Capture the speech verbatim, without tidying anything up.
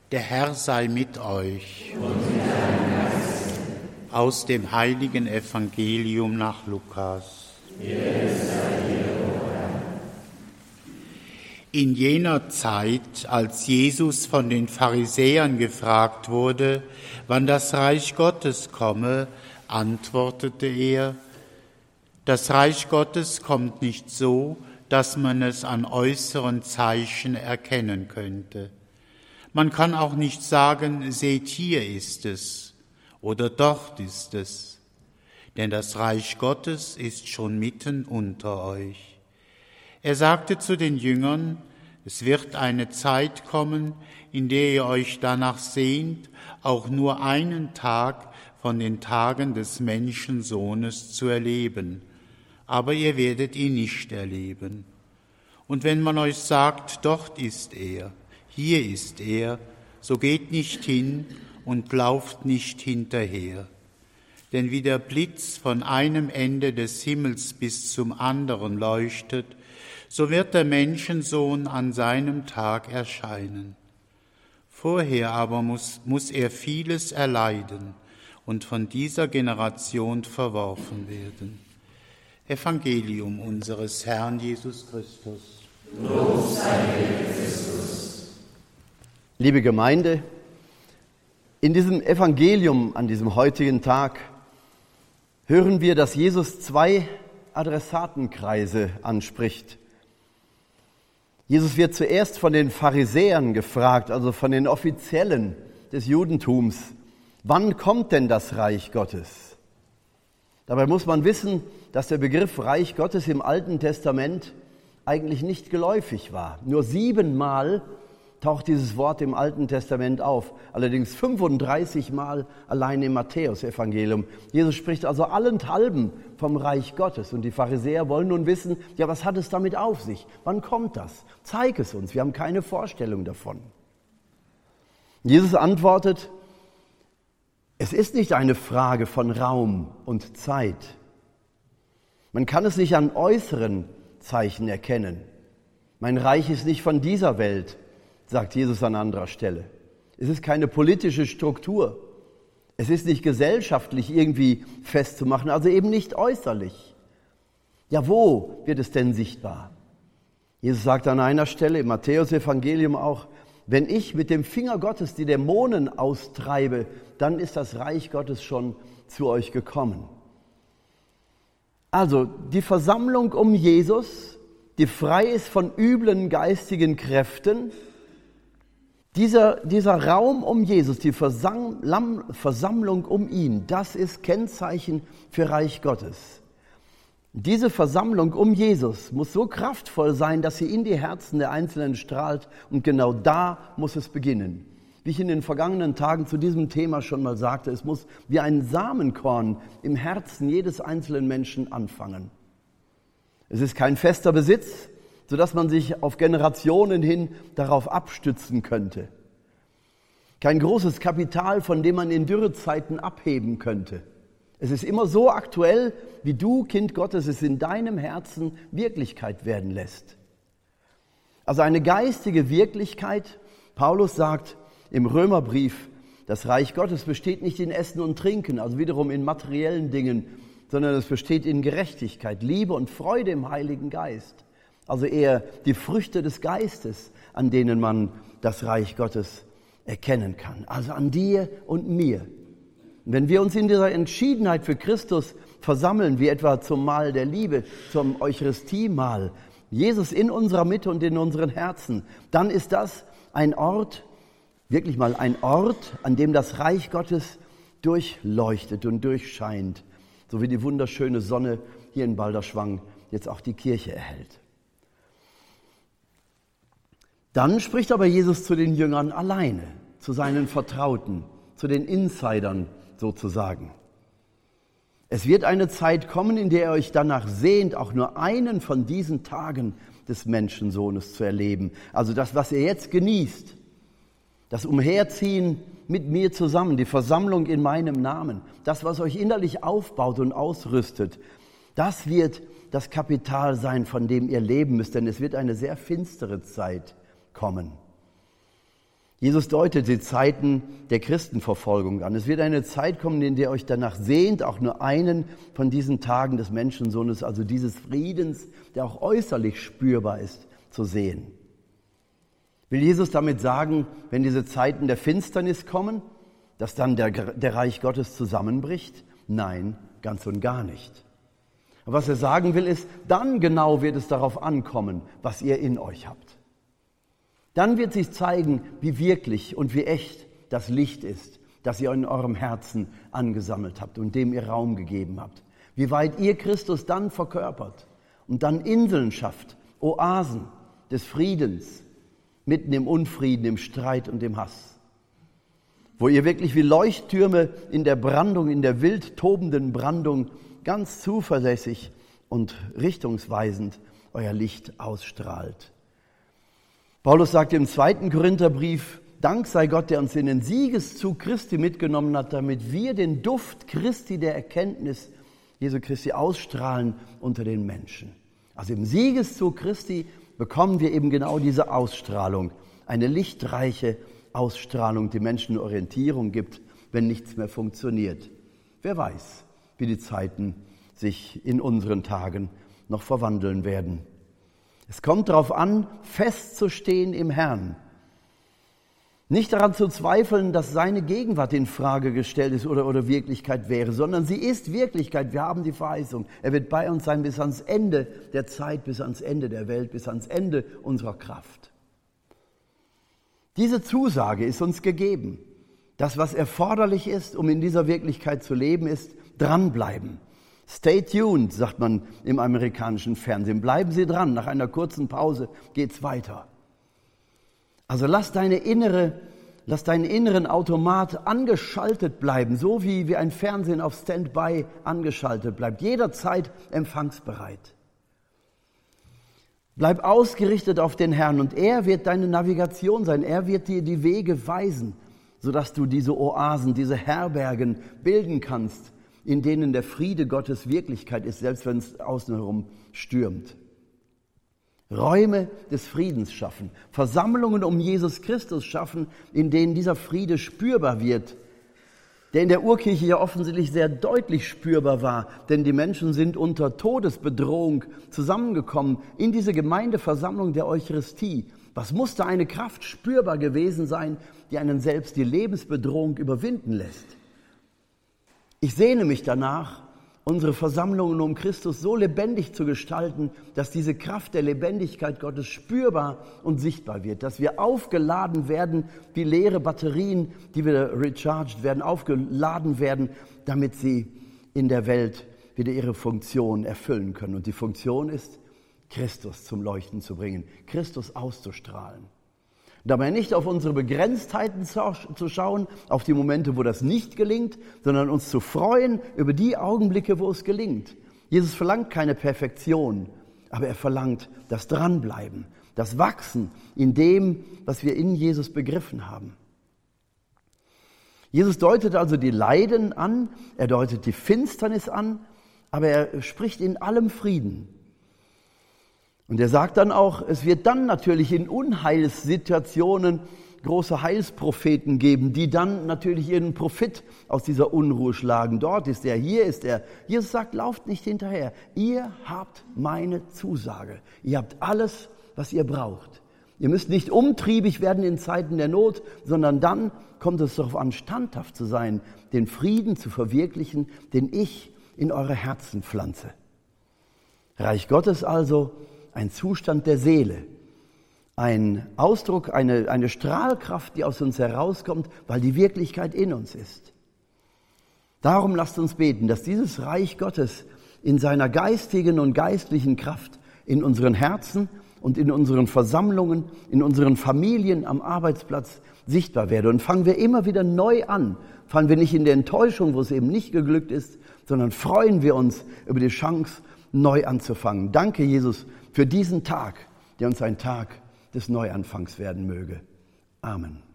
Der Herr sei mit euch. Und mit deinem Geist. Aus dem heiligen Evangelium nach Lukas. Ehre sei dir, o Herr. In jener Zeit, als Jesus von den Pharisäern gefragt wurde, wann das Reich Gottes komme, antwortete er: Das Reich Gottes kommt nicht so, dass man es an äußeren Zeichen erkennen könnte. Man kann auch nicht sagen, seht, hier ist es oder dort ist es, denn das Reich Gottes ist schon mitten unter euch. Er sagte zu den Jüngern: Es wird eine Zeit kommen, in der ihr euch danach sehnt, auch nur einen Tag von den Tagen des Menschensohnes zu erleben, aber ihr werdet ihn nicht erleben. Und wenn man euch sagt, dort ist er, hier ist er, so geht nicht hin und lauft nicht hinterher. Denn wie der Blitz von einem Ende des Himmels bis zum anderen leuchtet, so wird der Menschensohn an seinem Tag erscheinen. Vorher aber muss, muss er vieles erleiden und von dieser Generation verworfen werden. Evangelium unseres Herrn Jesus Christus. Lob sei dir, Christus. Liebe Gemeinde, in diesem Evangelium an diesem heutigen Tag hören wir, dass Jesus zwei Adressatenkreise anspricht. Jesus wird zuerst von den Pharisäern gefragt, also von den Offiziellen des Judentums: Wann kommt denn das Reich Gottes? Dabei muss man wissen, dass der Begriff Reich Gottes im Alten Testament eigentlich nicht geläufig war. Nur siebenmal taucht dieses Wort im Alten Testament auf, allerdings fünfunddreißig Mal allein im Matthäusevangelium. Jesus spricht also allenthalben vom Reich Gottes und die Pharisäer wollen nun wissen, ja, was hat es damit auf sich? Wann kommt das? Zeig es uns, wir haben keine Vorstellung davon. Jesus antwortet: Es ist nicht eine Frage von Raum und Zeit. Man kann es nicht an äußeren Zeichen erkennen. Mein Reich ist nicht von dieser Welt, sagt Jesus an anderer Stelle. Es ist keine politische Struktur. Es ist nicht gesellschaftlich irgendwie festzumachen, also eben nicht äußerlich. Ja, wo wird es denn sichtbar? Jesus sagt an einer Stelle im Matthäusevangelium auch: Wenn ich mit dem Finger Gottes die Dämonen austreibe, dann ist das Reich Gottes schon zu euch gekommen. Also die Versammlung um Jesus, die frei ist von üblen geistigen Kräften, dieser, dieser Raum um Jesus, die Versammlung um ihn, das ist Kennzeichen für Reich Gottes. Diese Versammlung um Jesus muss so kraftvoll sein, dass sie in die Herzen der Einzelnen strahlt, und genau da muss es beginnen. Wie ich in den vergangenen Tagen zu diesem Thema schon mal sagte, es muss wie ein Samenkorn im Herzen jedes einzelnen Menschen anfangen. Es ist kein fester Besitz, sodass man sich auf Generationen hin darauf abstützen könnte. Kein großes Kapital, von dem man in Dürrezeiten abheben könnte. Es ist immer so aktuell, wie du, Kind Gottes, es in deinem Herzen Wirklichkeit werden lässt. Also eine geistige Wirklichkeit. Paulus sagt im Römerbrief, das Reich Gottes besteht nicht in Essen und Trinken, also wiederum in materiellen Dingen, sondern es besteht in Gerechtigkeit, Liebe und Freude im Heiligen Geist. Also eher die Früchte des Geistes, an denen man das Reich Gottes erkennen kann. Also an dir und mir. Und wenn wir uns in dieser Entschiedenheit für Christus versammeln, wie etwa zum Mahl der Liebe, zum Eucharistiemahl, Jesus in unserer Mitte und in unseren Herzen, dann ist das ein Ort, wirklich mal ein Ort, an dem das Reich Gottes durchleuchtet und durchscheint, so wie die wunderschöne Sonne hier in Balderschwang jetzt auch die Kirche erhält. Dann spricht aber Jesus zu den Jüngern alleine, zu seinen Vertrauten, zu den Insidern sozusagen. Es wird eine Zeit kommen, in der ihr euch danach sehnt, auch nur einen von diesen Tagen des Menschensohnes zu erleben. Also das, was ihr jetzt genießt, das Umherziehen mit mir zusammen, die Versammlung in meinem Namen, das, was euch innerlich aufbaut und ausrüstet, das wird das Kapital sein, von dem ihr leben müsst, denn es wird eine sehr finstere Zeit kommen. Jesus deutet die Zeiten der Christenverfolgung an. Es wird eine Zeit kommen, in der ihr euch danach sehnt, auch nur einen von diesen Tagen des Menschensohnes, also dieses Friedens, der auch äußerlich spürbar ist, zu sehen. Will Jesus damit sagen, wenn diese Zeiten der Finsternis kommen, dass dann der, der Reich Gottes zusammenbricht? Nein, ganz und gar nicht. Aber was er sagen will, ist, dann genau wird es darauf ankommen, was ihr in euch habt. Dann wird sich zeigen, wie wirklich und wie echt das Licht ist, das ihr in eurem Herzen angesammelt habt und dem ihr Raum gegeben habt. Wie weit ihr Christus dann verkörpert und dann Inseln schafft, Oasen des Friedens, mitten im Unfrieden, im Streit und im Hass. Wo ihr wirklich wie Leuchttürme in der Brandung, in der wild tobenden Brandung ganz zuverlässig und richtungsweisend euer Licht ausstrahlt. Paulus sagt im zweiten Korintherbrief, Dank sei Gott, der uns in den Siegeszug Christi mitgenommen hat, damit wir den Duft Christi, der Erkenntnis Jesu Christi ausstrahlen unter den Menschen. Also im Siegeszug Christi bekommen wir eben genau diese Ausstrahlung, eine lichtreiche Ausstrahlung, die Menschen Orientierung gibt, wenn nichts mehr funktioniert. Wer weiß, wie die Zeiten sich in unseren Tagen noch verwandeln werden. Es kommt darauf an, festzustehen im Herrn. Nicht daran zu zweifeln, dass seine Gegenwart in Frage gestellt ist oder, oder Wirklichkeit wäre, sondern sie ist Wirklichkeit. Wir haben die Verheißung. Er wird bei uns sein bis ans Ende der Zeit, bis ans Ende der Welt, bis ans Ende unserer Kraft. Diese Zusage ist uns gegeben. Das, was erforderlich ist, um in dieser Wirklichkeit zu leben, ist dranbleiben. Stay tuned, sagt man im amerikanischen Fernsehen. Bleiben Sie dran, nach einer kurzen Pause geht's weiter. Also lass deine innere, lass deinen inneren Automat angeschaltet bleiben, so wie, wie ein Fernsehen auf Standby angeschaltet bleibt, jederzeit empfangsbereit. Bleib ausgerichtet auf den Herrn und er wird deine Navigation sein, er wird dir die Wege weisen, sodass du diese Oasen, diese Herbergen bilden kannst, in denen der Friede Gottes Wirklichkeit ist, selbst wenn es außen herum stürmt. Räume des Friedens schaffen, Versammlungen um Jesus Christus schaffen, in denen dieser Friede spürbar wird, der in der Urkirche ja offensichtlich sehr deutlich spürbar war, denn die Menschen sind unter Todesbedrohung zusammengekommen in diese Gemeindeversammlung der Eucharistie. Was musste eine Kraft spürbar gewesen sein, die einen selbst die Lebensbedrohung überwinden lässt? Ich sehne mich danach, unsere Versammlungen um Christus so lebendig zu gestalten, dass diese Kraft der Lebendigkeit Gottes spürbar und sichtbar wird, dass wir aufgeladen werden wie leere Batterien, die wieder recharged werden, aufgeladen werden, damit sie in der Welt wieder ihre Funktion erfüllen können. Und die Funktion ist, Christus zum Leuchten zu bringen, Christus auszustrahlen. Dabei nicht auf unsere Begrenztheiten zu schauen, auf die Momente, wo das nicht gelingt, sondern uns zu freuen über die Augenblicke, wo es gelingt. Jesus verlangt keine Perfektion, aber er verlangt das Dranbleiben, das Wachsen in dem, was wir in Jesus begriffen haben. Jesus deutet also die Leiden an, er deutet die Finsternis an, aber er spricht in allem Frieden. Und er sagt dann auch, es wird dann natürlich in Unheilssituationen große Heilspropheten geben, die dann natürlich ihren Profit aus dieser Unruhe schlagen. Dort ist er, hier ist er. Jesus sagt, lauft nicht hinterher. Ihr habt meine Zusage. Ihr habt alles, was ihr braucht. Ihr müsst nicht umtriebig werden in Zeiten der Not, sondern dann kommt es darauf an, standhaft zu sein, den Frieden zu verwirklichen, den ich in eure Herzen pflanze. Reich Gottes also, ein Zustand der Seele, ein Ausdruck, eine, eine Strahlkraft, die aus uns herauskommt, weil die Wirklichkeit in uns ist. Darum lasst uns beten, dass dieses Reich Gottes in seiner geistigen und geistlichen Kraft in unseren Herzen und in unseren Versammlungen, in unseren Familien, am Arbeitsplatz sichtbar werde. Und fangen wir immer wieder neu an. Fangen wir nicht in der Enttäuschung, wo es eben nicht geglückt ist, sondern freuen wir uns über die Chance, neu anzufangen. Danke, Jesus, für diesen Tag, der uns ein Tag des Neuanfangs werden möge. Amen.